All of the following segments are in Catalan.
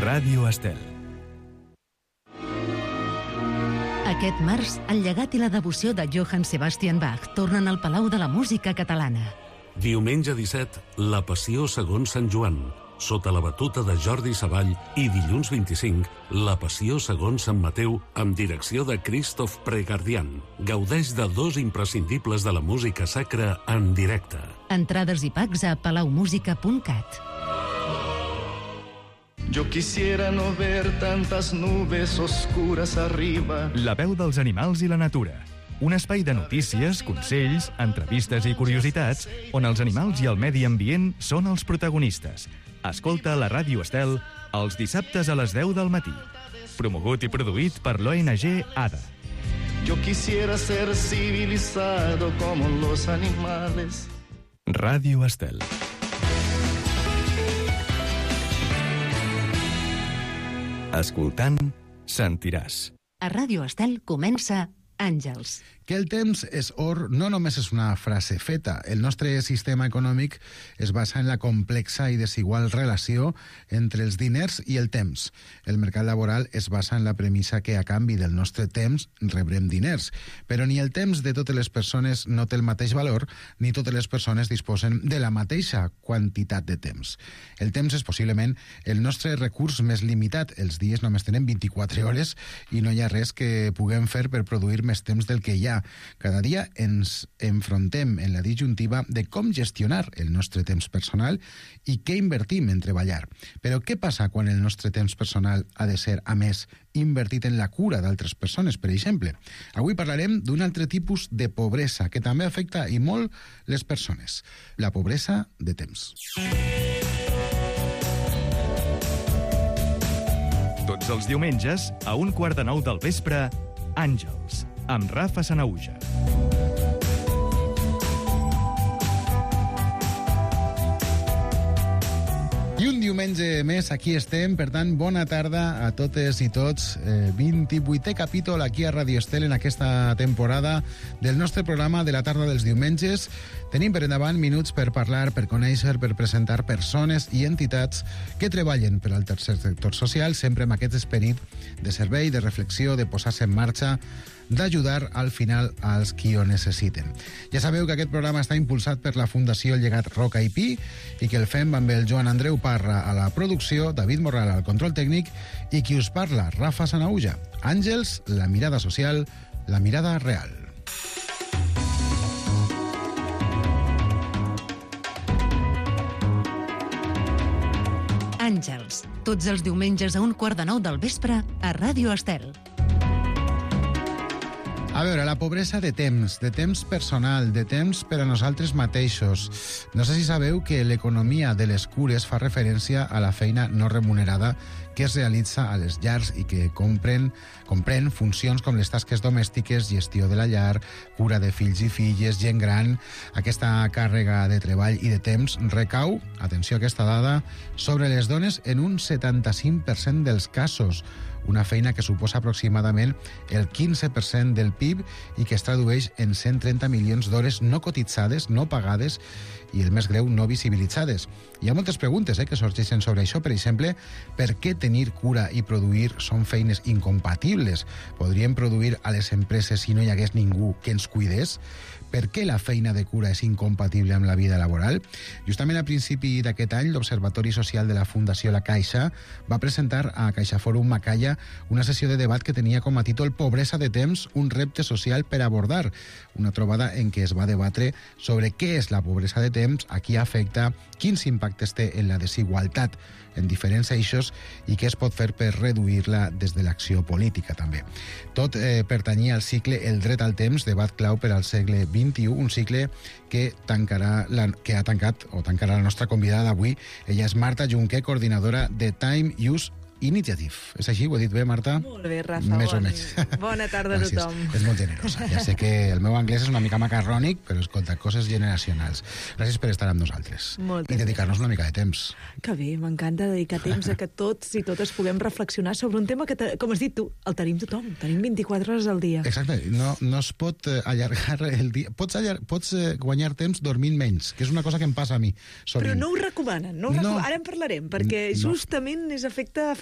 Ràdio Estel. Aquest març, el llegat i la devoció de Johann Sebastian Bach tornen al Palau de la Música Catalana. Diumenge 17, la Passió segons Sant Joan, sota la batuta de Jordi Savall, i dilluns 25, la Passió segons Sant Mateu, amb direcció de Christoph Pregardian. Gaudeix de 2 imprescindibles de la música sacra en directe. Entrades i packs a palaumusica.cat. Yo quisiera no ver tantas nubes oscuras arriba. La veu dels animals i la natura. Un espai de notícies, consells, entrevistes i curiositats on els animals i el medi ambient són els protagonistes. Escolta la Ràdio Estel els dissabtes a les 10 del matí. Promogut i produït per l'ONG ADA. Yo quisiera ser civilizado como los animales. Ràdio Estel. Escoltant, sentiràs. A Ràdio Estel comença Àngels. Que el temps és or no només és una frase feta. El nostre sistema econòmic es basa en la complexa i desigual relació entre els diners i el temps. El mercat laboral es basa en la premissa que a canvi del nostre temps rebrem diners. Però ni el temps de totes les persones no té el mateix valor, ni totes les persones disposen de la mateixa quantitat de temps. El temps és possiblement el nostre recurs més limitat. Els dies només tenen 24 hores i no hi ha res que puguem fer per produir més temps del que hi ha. Cada dia ens enfrontem en la disjuntiva de com gestionar el nostre temps personal i què invertim en treballar. Però què passa quan el nostre temps personal ha de ser, a més, invertit en la cura d'altres persones, per exemple? Avui parlarem d'un altre tipus de pobresa que també afecta i molt les persones. La pobresa de temps. Tots els diumenges, a 8:45 del vespre, Àngels, amb Rafa Sanahuja. I un diumenge més, aquí estem. Per tant, bona tarda a totes i tots. 28è capítol aquí a Ràdio Estel en aquesta temporada del nostre programa de la tarda dels diumenges. Tenim per endavant minuts per parlar, per conèixer, per presentar persones i entitats que treballen per al tercer sector social, sempre amb aquest esperit de servei, de reflexió, de posar-se en marxa, d'ajudar al final als qui ho necessiten. Ja sabeu que aquest programa està impulsat per la Fundació Llegat Roca i Pi i que el fem amb el Joan Andreu Parra a la producció, David Morral al control tècnic i qui us parla, Rafa Sanahuja. Àngels, la mirada social, la mirada real. Àngels, tots els diumenges a 8:45 del vespre a Ràdio Estel. A veure, la pobresa de temps personal, de temps per a nosaltres mateixos. No sé si sabeu que l'economia de les cures fa referència a la feina no remunerada que es realitza a les llars i que comprèn funcions com les tasques domèstiques, gestió de la llar, cura de fills i filles, gent gran. Aquesta càrrega de treball i de temps recau, atenció a aquesta dada, sobre les dones en un 75% dels casos. Una feina que suposa aproximadament el 15% del PIB i que es tradueix en 130 milions d'hores no cotitzades, no pagades i, el més greu, no visibilitzades. Hi ha moltes preguntes que sorgeixen sobre això. Per exemple, per què tenir cura i produir són feines incompatibles? Podríem produir a les empreses si no hi hagués ningú que ens cuidés? Per què la feina de cura és incompatible amb la vida laboral? Justament a principi d'aquest any, l'Observatori Social de la Fundació La Caixa va presentar a CaixaForum Macaya una sessió de debat que tenia com a títol Pobresa de temps, un repte social per abordar. Una trobada en què es va debatre sobre què és la pobresa de temps, a qui afecta, quins impactes té en la desigualtat en diferents eixos i què es pot fer per reduir-la des de l'acció política també. Tot pertanyia al cicle El dret al temps, debat clau per al segle XXI, un cicle que tancarà la nostra convidada d'avui. Ella és Marta Junqué, coordinadora de Time Use Initiative. És així? Ho he dit bé, Marta? Molt bé, Rafa. Més o menys. Bona tarda a tothom. És molt generosa. Ja sé que el meu anglès és una mica macarrònic, però escolta, coses generacionals. Gràcies per estar amb nosaltres. I dedicar-nos una mica de temps. Que bé, m'encanta dedicar temps a que tots i totes puguem reflexionar sobre un tema que, com has dit tu, el tenim tothom. Tenim 24 hores al dia. Exacte. No es pot allargar el dia. Pots guanyar temps dormint menys, que és una cosa que em passa a mi. Però no ho recomanen. Ara en parlarem, perquè justament és efecte fa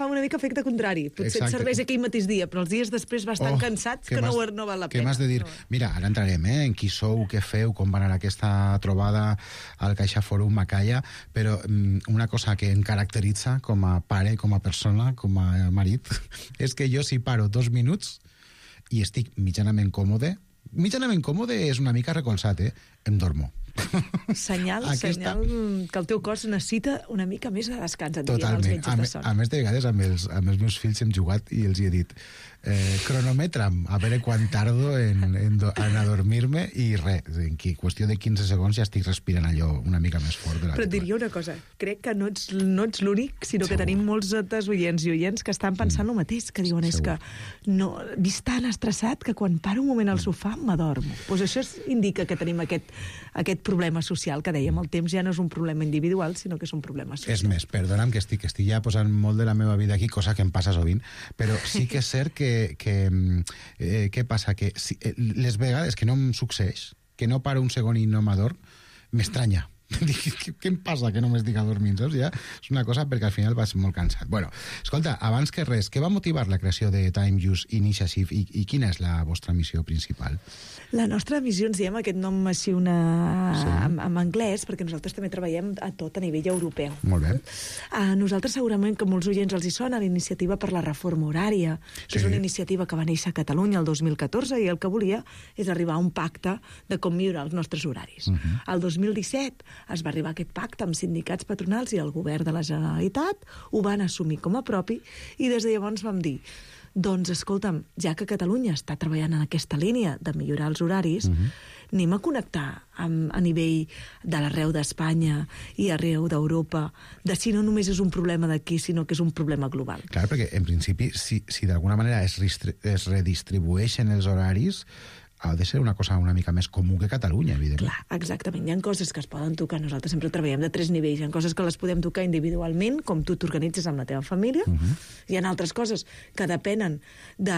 fa una mica efecte contrari. Potser et serveix aquell mateix dia, però els dies després vas tan cansats que no val la pena. Què m'has de dir? Mira, ara entrarem en qui sou, què feu, com va anar aquesta trobada al Caixa Fòrum Macaya, però una cosa que em caracteritza com a pare, com a persona, com a marit, és que jo si paro 2 minuts i estic mitjanament còmode és una mica recolzat, em dormo. Senyal que el teu cos necessita una mica més de descans, et dirien els metges de son. A més, de vegades amb els meus fills hem jugat i els he dit cronometra'm, a veure quan tardo en adormir-me, i res, en qüestió de 15 segons ja estic respirant allò una mica més fort. Però et diria una cosa, crec que no ets l'únic, sinó que tenim molts altres oients i oients que estan pensant el mateix, que diuen és que no, visc tan estressat que quan paro un moment al sofà m'adormo. Doncs això indica que tenim aquest problema social que dèiem, el temps ja no és un problema individual, sinó que és un problema social. És més, perdona'm que estic ja posant molt de la meva vida aquí, cosa que em passa sovint, però sí que és cert que què passa? Que les vegades que no em succeeix, que no paro un segon i no m'adorm, m'estranya. Què em passa que no m'estic adormint? Saps? Ja és una cosa perquè al final vas molt cansat. Bueno, escolta, abans que res, què va motivar la creació de Time Use Initiative i quina és la vostra missió principal? La nostra missió, ens diem aquest nom així en anglès, perquè nosaltres també treballem a nivell europeu. Molt bé. Nosaltres segurament que molts oients els hi sona l'Iniciativa per la Reforma Horària, que és una iniciativa que va néixer a Catalunya el 2014 i el que volia és arribar a un pacte de com millorar els nostres horaris. El 2017 es va arribar a aquest pacte amb sindicats patronals i el govern de la Generalitat ho van assumir com a propi i des de llavors vam dir doncs, escolta'm, ja que Catalunya està treballant en aquesta línia de millorar els horaris, anem a connectar a nivell de l'arreu d'Espanya i arreu d'Europa, de si no només és un problema d'aquí, sinó que és un problema global. Clar, perquè en principi, si d'alguna manera es redistribueixen els horaris, ha de ser una cosa una mica més comú que Catalunya, evidentment. Clar, exactament. Hi ha coses que es poden tocar. Nosaltres sempre treballem de 3 nivells. Hi ha coses que les podem tocar individualment, com tu t'organitzes amb la teva família. Hi ha altres coses que depenen de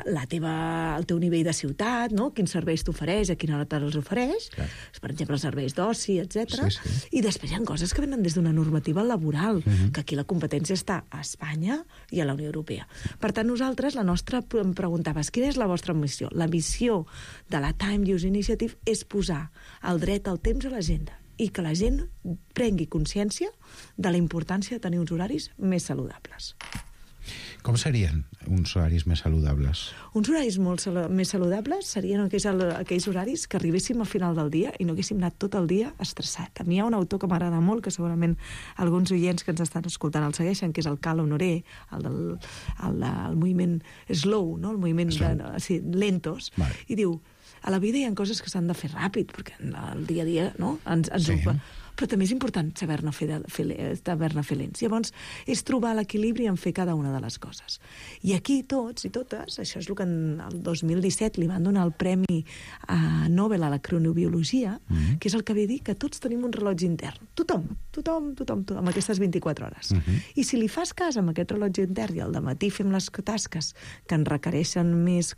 el teu nivell de ciutat, no? Quins serveis t'ofereix, a quina hora te'ls ofereix. Clar. Per exemple, els serveis d'oci, etc. Sí. I després hi ha coses que venen des d'una normativa laboral, que aquí la competència està a Espanya i a la Unió Europea. Per tant, nosaltres, la nostra, em preguntaves, quina és la vostra missió? La missió de la Time Use Initiative és posar el dret al temps a l'agenda i que la gent prengui consciència de la importància de tenir uns horaris més saludables. Com serien uns horaris més saludables? Uns horaris més saludables serien aquells horaris que arribéssim al final del dia i no haguéssim anat tot el dia estressat. A mi hi ha un autor que m'agrada molt, que segurament alguns oients que ens estan escoltant el segueixen, que és el Cal Honoré, el moviment slow, no? El moviment lentos, i diu, a la vida hi ha coses que s'han de fer ràpid, perquè el dia a dia ens ocupa. Però també és important saber-ne fer lents. Llavors, és trobar l'equilibri en fer cada una de les coses. I aquí tots i totes, això és el que el 2017 li van donar el Premi Nobel a la cronobiologia, que és el que ve a dir que tots tenim un rellotge intern. Tothom, amb aquestes 24 hores. I si li fas cas amb aquest rellotge intern i al dematí fem les tasques que ens requereixen més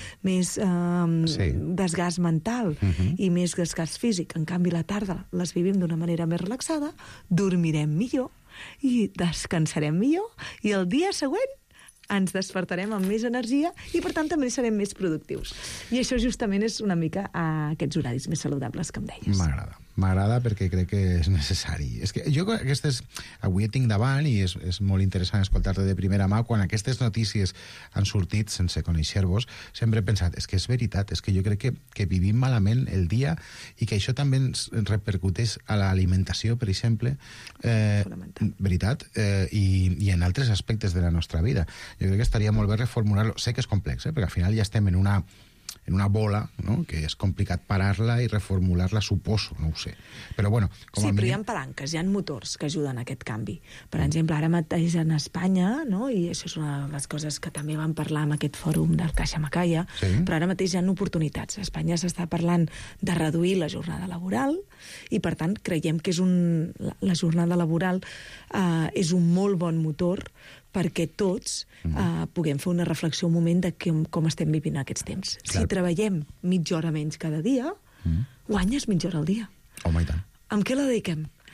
desgast mental i més desgast físic, en canvi la tarda les vivim d'una manera més relaxada, dormirem millor i descansarem millor i el dia següent ens despertarem amb més energia i, per tant, també serem més productius. I això justament és una mica aquests horaris més saludables que em deies. M'agrada perquè crec que és necessari. És que jo avui tinc davant i és molt interessant escoltar-te de primera mà quan aquestes notícies han sortit sense conèixer-vos, sempre he pensat, és que és veritat, és que jo crec que vivim malament el dia i que això també ens repercuteix a l'alimentació, per exemple, veritat, i en altres aspectes de la nostra vida. Jo crec que estaria molt bé reformular-lo. Sé que és complex, perquè al final ja estem en una bola, no? Que és complicat parar-la i reformular-la, suposo, no ho sé. Però bueno, com a mínim... però hi ha palanques, hi ha motors que ajuden a aquest canvi. Per exemple, ara mateix en Espanya, no? I això és una de les coses que també vam parlar en aquest fòrum del Caixa Macaya, però ara mateix hi ha oportunitats. A Espanya s'està parlant de reduir la jornada laboral i, per tant, creiem que la jornada laboral és un molt bon motor perquè tots puguem fer una reflexió un moment de com estem vivint aquests temps. Si treballem mitja hora menys cada dia, guanyes mitja hora al dia. Home, i tant. Amb què la dediquem?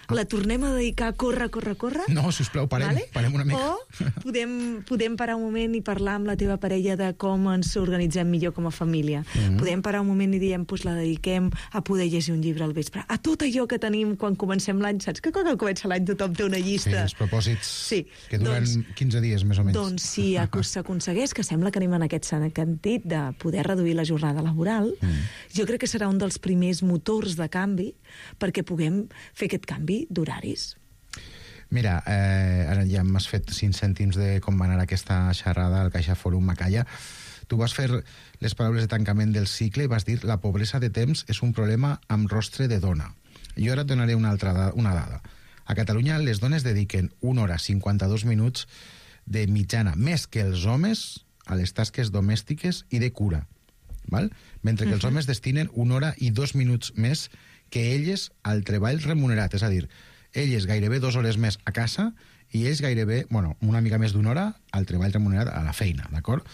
la tornem a dedicar a córrer. No, sisplau, parem una mica. O podem parar un moment i parlar amb la teva parella de com ens organitzem millor com a família. Podem parar un moment i diem, doncs la dediquem a poder llegir un llibre al vespre. A tot allò que tenim quan comencem l'any, saps que quan comença l'any tothom té una llista. Sí, els propòsits que duren 15 dies més o menys. Doncs si s'aconsegueix, que sembla que anem en aquest sentit de poder reduir la jornada laboral, jo crec que serà un dels primers motors de canvi perquè puguem fer aquest canvi d'horaris. Mira, ara ja m'has fet 5 cèntims de com va anar aquesta xerrada al Caixa Fòrum Macaya. Tu vas fer les paraules de tancament del cicle i vas dir la pobresa de temps és un problema amb rostre de dona. Jo ara et donaré una dada. A Catalunya les dones dediquen 1 hora 52 minuts de mitjana, més que els homes, a les tasques domèstiques i de cura. Val? Mentre que els homes destinen 1 hora i 2 minuts més que elles al treball remunerat. És a dir, elles gairebé 2 hores més a casa i ells gairebé, una mica més d'1 hora al treball remunerat a la feina, d'acord?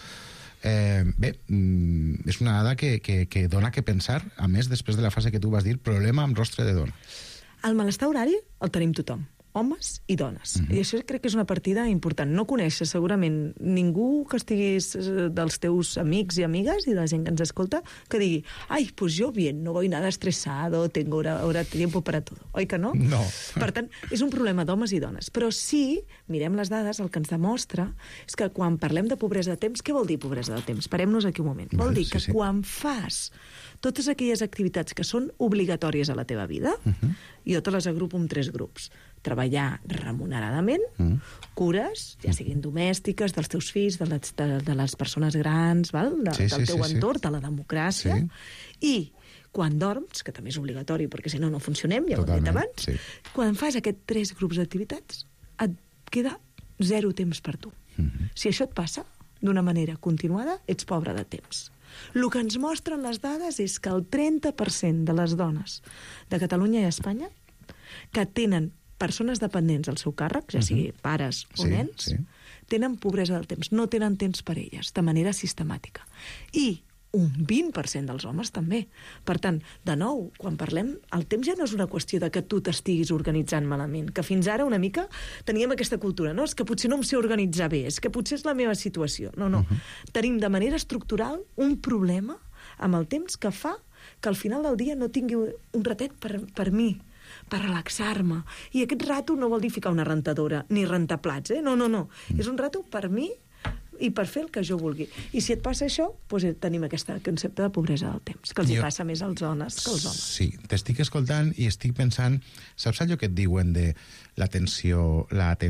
Bé, és una dada que dona que pensar, a més, després de la frase que tu vas dir, problema amb rostre de dona. El malestar horari el tenim tothom, homes i dones. I això crec que és una partida important. No coneixes segurament ningú que estiguis dels teus amics i amigues i de la gent que ens escolta que digui, ai, pues yo bien, no voy nada estresado, tengo hora tiempo para todo. Oi que no? No. Per tant, és un problema d'homes i dones. Però sí, mirem les dades, el que ens demostra és que quan parlem de pobresa de temps, què vol dir pobresa de temps? Parem-nos aquí un moment. Vol dir que quan fas totes aquelles activitats que són obligatòries a la teva vida, jo te les agrupo en 3 grups. Treballar remuneradament, cures, ja siguin domèstiques, dels teus fills, de les persones grans, del teu entorn, de la democràcia, i quan dorms, que també és obligatori, perquè si no, no funcionem, ja ho hem dit abans, quan fas aquests 3 grups d'activitats, et queda 0 temps per tu. Si això et passa d'una manera continuada, ets pobre de temps. El que ens mostren les dades és que el 30% de les dones de Catalunya i Espanya que tenen persones dependents al seu càrrec, ja sigui pares o nens, tenen pobresa del temps, no tenen temps per elles, de manera sistemàtica. I un 20% dels homes també. Per tant, de nou, quan parlem, el temps ja no és una qüestió de que tu t'estiguis organitzant malament, que fins ara una mica teníem aquesta cultura, no? És que potser no em sé organitzar bé, és que potser és la meva situació. No. Tenim de manera estructural un problema amb el temps que fa que al final del dia no tingui un ratet per mi, per relaxar-me. I aquest rato no vol dir ficar una rentadora ni rentar plats, No. És un rato per mi i per fer el que jo vulgui. I si et passa això, doncs tenim aquest concepte de pobresa del temps, que els hi passa més als dones que als homes. Sí, t'estic escoltant i estic pensant, saps allò que et diuen de l'atenció,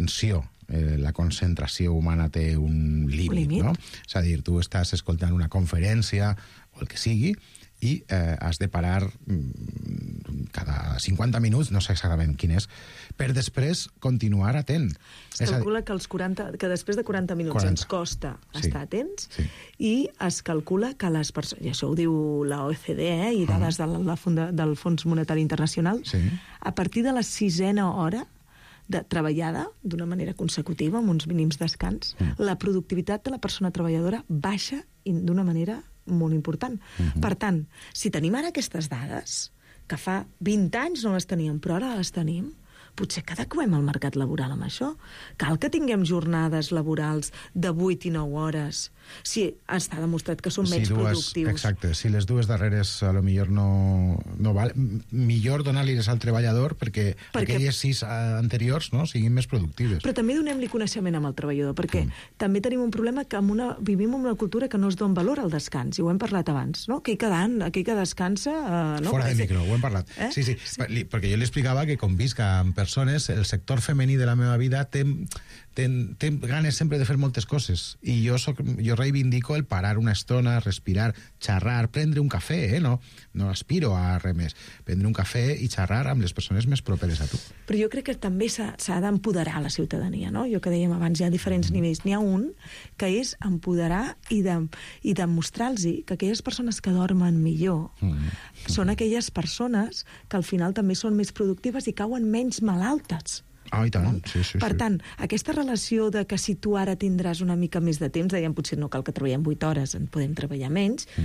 la concentració humana té un límit, no? És a dir, tu estàs escoltant una conferència o el que sigui i has de parar cada 50 minuts, no sé exactament quin és, per després continuar atent. Es calcula que després de 40 minuts ens costa estar atents i es calcula que les persones, i això ho diu la OECD i dades del Fons Monetari Internacional, a partir de la 6a hora treballada d'una manera consecutiva, amb uns mínims descans, la productivitat de la persona treballadora baixa d'una manera molt important. Per tant, si tenim ara aquestes dades, que fa 20 anys no les teníem, però ara les tenim, potser que adequem el mercat laboral amb això. Cal que tinguem jornades laborals de 8 i 9 hores, si està demostrat que són menys productius. Exacte, si les dues darreres a lo millor no val, millor donar-les al treballador perquè aquelles 6 anteriors siguin més productives. Però també donem-li coneixement amb el treballador, perquè també tenim un problema que vivim en una cultura que no es dona valor al descans, i ho hem parlat abans, no? Aquell que descansa... Fora de micro, ho hem parlat. Sí, perquè jo li explicava que com visc amb persones, el sector femení de la meva vida té ganes sempre de fer moltes coses, i jo reivindico el parar una estona, respirar, xerrar, prendre un cafè, no aspiro a res més, prendre un cafè i xerrar amb les persones més properes a tu. Però jo crec que també s'ha d'empoderar la ciutadania, no? Jo que dèiem abans, hi ha diferents nivells. N'hi ha un que és empoderar i demostrar-los que aquelles persones que dormen millor són aquelles persones que al final també són més productives i cauen menys malaltes. I tant, sí. Per tant, aquesta relació de que si tu ara tindràs una mica més de temps, dèiem potser no cal que treballem 8 hores, en podem treballar menys,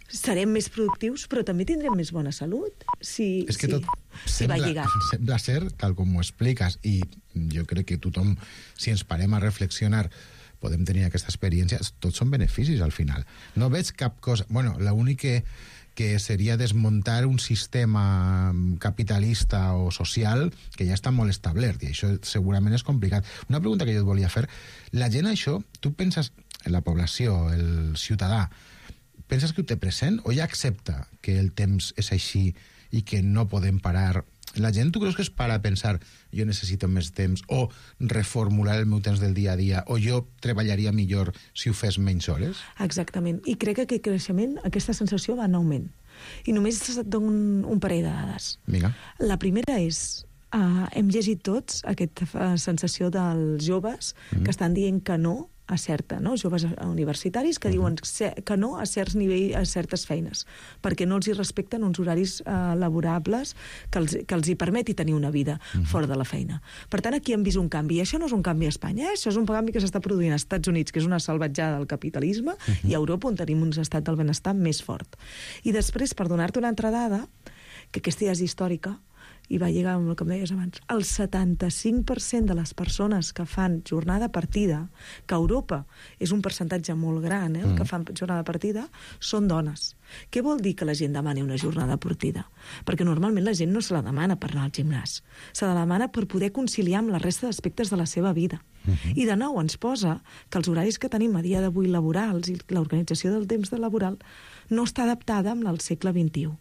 serem més productius, però també tindrem més bona salut. És que tot sembla ser, tal com ho expliques, i jo crec que tothom, si ens parem a reflexionar, podem tenir aquesta experiència, tots són beneficis al final. No veig cap cosa... Bueno, l'únic que seria desmuntar un sistema capitalista o social que ja està molt establert, i això segurament és complicat. Una pregunta que jo et volia fer. La gent això, tu penses, la població, el ciutadà, penses que ho té present o ja accepta que el temps és així i que no podem parar? La gent, tu creus que es para a pensar jo necessito més temps, o reformular el meu temps del dia a dia, o jo treballaria millor si ho fes menys hores? Exactament. I crec que aquest creixement, aquesta sensació va en augment. I només et dono un parell de dades. Vinga. La primera és, hem llegit tots aquesta sensació dels joves que estan dient que no a joves universitaris que diuen que no a certs nivells, a certes feines, perquè no els hi respecten uns horaris laborables que els hi permeti tenir una vida fora de la feina. Per tant, aquí hem vist un canvi, i això no és un canvi a Espanya, això és un canvi que s'està produint als Estats Units, que és una salvatjada del capitalisme, i a Europa, on tenim un estat del benestar més fort. I després, per donar-te una altra dada, que aquesta ja és històrica, i va lligar amb el que em deies abans, el 75% de les persones que fan jornada partida, que a Europa és un percentatge molt gran, que fan jornada partida, són dones. Què vol dir que la gent demani una jornada partida? Perquè normalment la gent no se la demana per anar al gimnàs, se la demana per poder conciliar amb la resta d'aspectes de la seva vida. I de nou ens posa que els horaris que tenim a dia d'avui laborals i l'organització del temps laboral no està adaptada amb el segle XXI.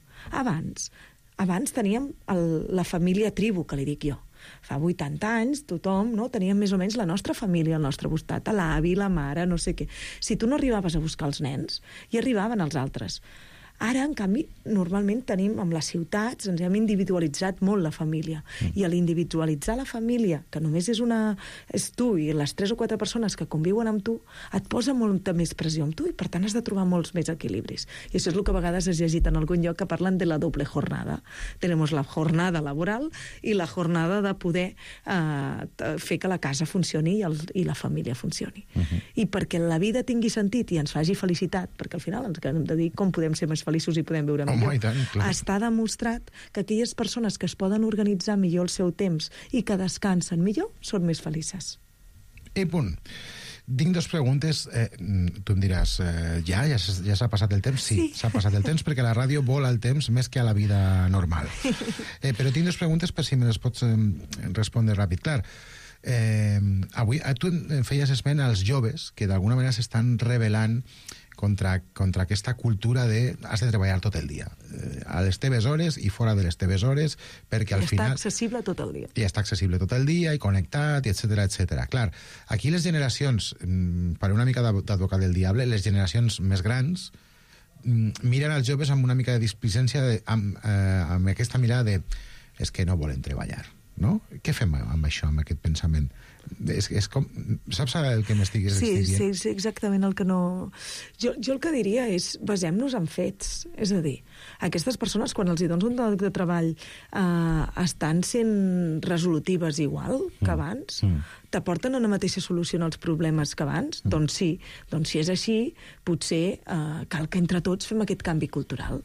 Abans teníem la família tribu, que li dic jo. Fa 80 anys tothom teníem més o menys la nostra família al nostre costat, l'avi, la mare, no sé què. Si tu no arribaves a buscar els nens, hi arribaven els altres. Ara, en canvi, normalment tenim, amb les ciutats, ens hem individualitzat molt la família. I a l'individualitzar la família, que només és tu i les 3 o 4 persones que conviuen amb tu, et posa molta més pressió amb tu i, per tant, has de trobar molts més equilibris. I això és el que a vegades has llegit en algun lloc, que parlen de la doble jornada. Tenemos la jornada laboral i la jornada de poder fer que la casa funcioni i la família funcioni. I perquè la vida tingui sentit i ens faci felicitat, perquè al final ens hem de dir com podem ser més feliços i podem viure millor. I tant, clar. Està demostrat que aquelles persones que es poden organitzar millor el seu temps i que descansen millor són més felices. I punt. Tinc 2 preguntes. Tu em diràs, ja s'ha passat el temps? Sí, s'ha passat el temps, perquè la ràdio vola el temps més que a la vida normal. Però tinc 2 preguntes per si me les pots respondre ràpid. Clar, avui tu feies esment als joves que d'alguna manera s'estan rebel·lant contra aquesta cultura de has de treballar tot el dia, a les teves hores i fora de les teves hores, perquè al final... Està accessible tot el dia. I està accessible tot el dia, i connectat, i etcètera, etcètera. Clar, aquí les generacions, per una mica d'advocat del diable, les generacions més grans miren als joves amb una mica de displicència, amb aquesta mirada de és que no volen treballar, no? Què fem amb això, amb aquest pensament? És com... Saps el que m'estigues dient? Sí, és exactament el que no... Jo el que diria és, basem-nos en fets. És a dir, aquestes persones, quan els hi dones un lloc de treball, estan sent resolutives igual que abans? T'aporten una mateixa solució als problemes que abans? Doncs sí. Doncs si és així, potser cal que entre tots fem aquest canvi cultural.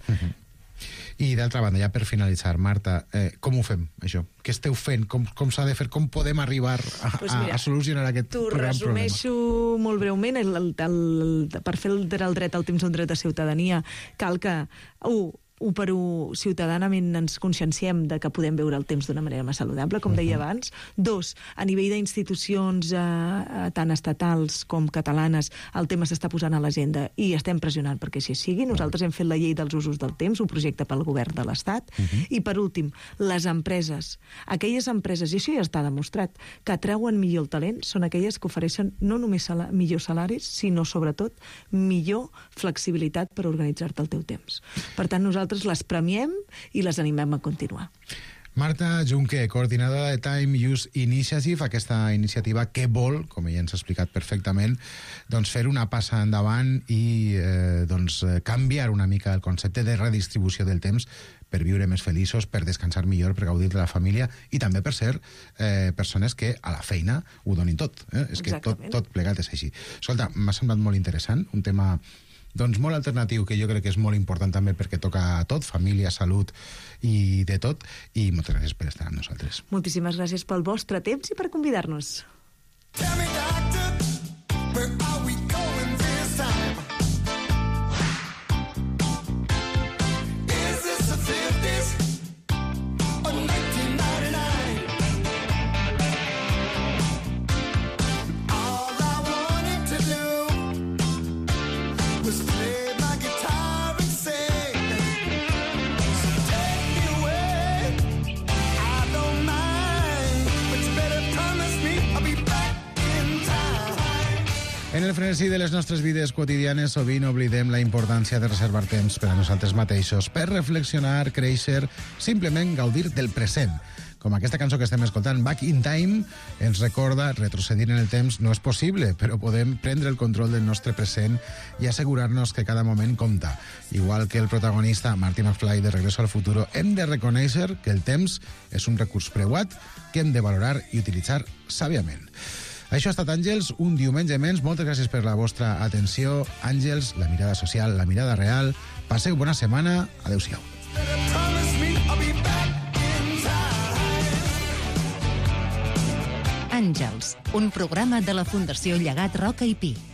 I d'altra banda, ja per finalitzar, Marta, com ho fem, això? Què esteu fent? Com s'ha de fer? Com podem arribar a solucionar aquest gran problema? T'ho resumeixo molt breument. Per fer el dret al temps un dret de ciutadania, cal que, ciutadανament ens conscienciem de que podem veure el temps d'una manera més saludable, com deia abans. 2, a nivell d'institucions tant estatals com catalanes, el tema s'està posant a l'agenda i estem pressionant perquè així sigui. Nosaltres hem fet la llei dels usos del temps, un projecte pel govern de l'Estat. I per últim, les empreses. Aquelles empreses, i això ja està demostrat, que atreuen millor el talent són aquelles que ofereixen no només millors salaris, sinó sobretot millor flexibilitat per organitzar-te el teu temps. Per tant, nosaltres les premiem i les animem a continuar. Marta Junqué, coordinadora de Time Use Initiative, aquesta iniciativa que vol, com ella ens ha explicat perfectament, doncs fer una passa endavant i canviar una mica el concepte de redistribució del temps per viure més feliços, per descansar millor, per gaudir de la família i també per ser persones que a la feina ho donin tot. És que tot plegat és així. Escolta, m'ha semblat molt interessant, un tema doncs molt alternatiu, que jo crec que és molt important també perquè toca tot, família, salut i de tot, i moltes gràcies per estar amb nosaltres. Moltíssimes gràcies pel vostre temps i per convidar-nos. Tell me, doctor, where are we going this time? Is this the 50s or 1999? All I wanted to do was play my guitar and sing. So take me away, I don't mind, but you better promise me I'll be back. En el frenesí de les nostres vides quotidianes sovint oblidem la importància de reservar temps per a nosaltres mateixos, per reflexionar, créixer, simplement gaudir del present. Com aquesta cançó que estem escoltant, Back in Time, ens recorda retrocedir en el temps no és possible, però podem prendre el control del nostre present i assegurar-nos que cada moment compta. Igual que el protagonista Marty McFly de Regreso al Futuro, hem de reconèixer que el temps és un recurs preuat que hem de valorar i utilitzar sàviament. Això ha estat Àngels, un diumenge menys. Moltes gràcies per la vostra atenció. Àngels, la mirada social, la mirada real. Passeu bona setmana. Adéu-siau. Àngels, un programa de la Fundació Llegat Roca i Pi.